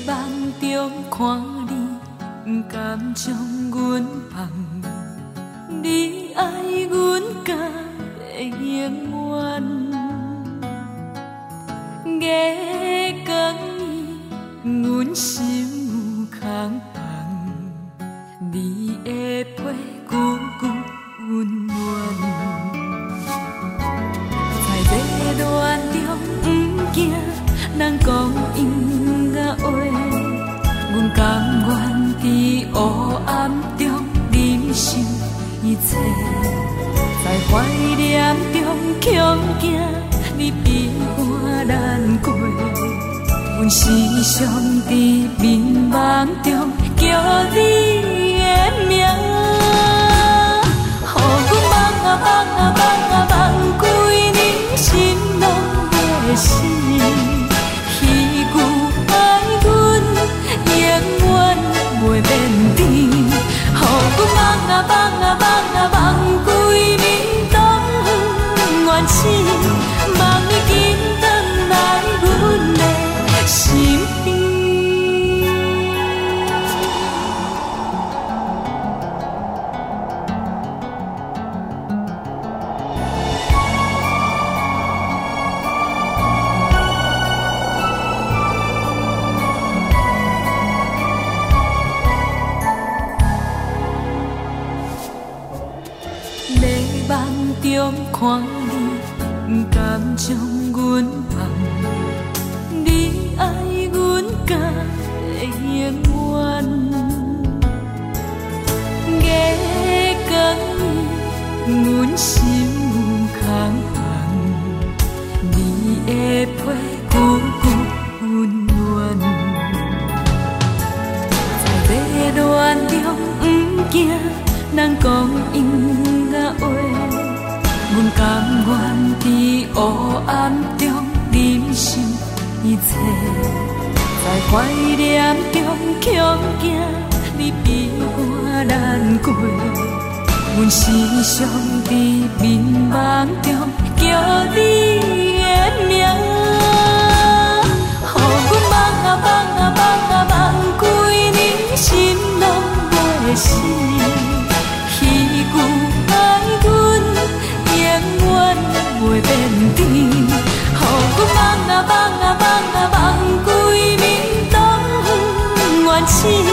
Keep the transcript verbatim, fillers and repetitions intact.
梦中看你，不甘将阮放，你爱阮甲会永远。月光暝，阮心有空空，你的背久久温暖。在热恋中不惊人讲因甲话，阮甘愿伫黑暗中忍受一切，在怀念中恐惊你比我难过。阮时常伫迷茫中叫你的名，予阮梦啊梦啊梦啊梦几年，心拢要死。彼句爱阮永远袂变甜，予阮梦啊梦啊梦啊梦几年，东远远死，梦你紧转来阮的身边。梦中看你，不甘将阮放，你爱阮甲会永远。月光暝，阮心有空空，你的背久久温暖。在热恋中不惊人讲因甲话，阮甘愿伫黑暗中忍受一切，在怀念中恐惊你比我难过。阮时常伫迷茫中叫你的名，予阮梦啊梦啊梦啊梦几年，心拢要死。彼句爱阮永远袂变甜，予阮梦啊梦啊梦啊梦几年，东远远死。